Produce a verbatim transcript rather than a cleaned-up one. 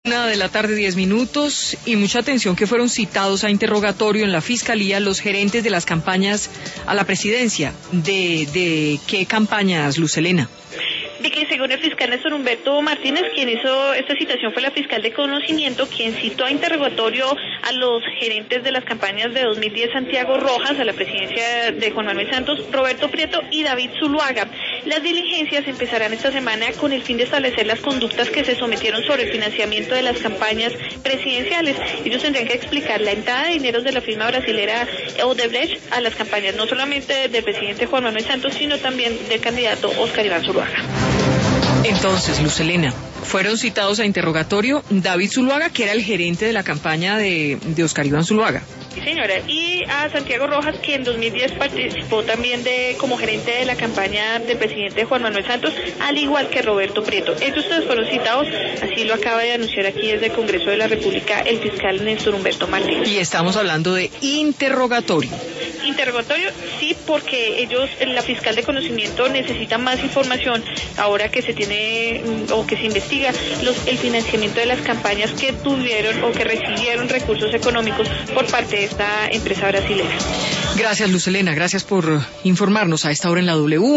Una de la tarde, diez minutos, y mucha atención que fueron citados a interrogatorio en la Fiscalía los gerentes de las campañas a la presidencia. ¿De, de qué campañas, Luz Helena? De que según el fiscal Néstor Humberto Martínez, quien hizo esta citación fue la fiscal de conocimiento, quien citó a interrogatorio a los gerentes de las campañas de dos mil diez, Santiago Rojas, a la presidencia de Juan Manuel Santos, Roberto Prieto y David Zuluaga. Las diligencias empezarán esta semana con el fin de establecer las conductas que se sometieron sobre el financiamiento de las campañas presidenciales. Ellos tendrían que explicar la entrada de dineros de la firma brasilera Odebrecht a las campañas, no solamente del presidente Juan Manuel Santos, sino también del candidato Óscar Iván Zuluaga. Entonces, Luz Helena, fueron citados a interrogatorio David Zuluaga, que era el gerente de la campaña de, de Óscar Iván Zuluaga. Sí, señora, y a Santiago Rojas, que en dos mil diez participó también de como gerente de la campaña del presidente Juan Manuel Santos, al igual que Roberto Prieto. Ellos todos fueron citados, así lo acaba de anunciar aquí desde el Congreso de la República el fiscal Néstor Humberto Martínez. Y estamos hablando de interrogatorio. Interrogatorio, sí, porque ellos, la fiscal de conocimiento, necesita más información ahora que se tiene o que se investiga los, el financiamiento de las campañas que tuvieron o que recibieron recursos económicos por parte de esta empresa brasileña. Gracias, Luz Helena, gracias por informarnos a esta hora en la W.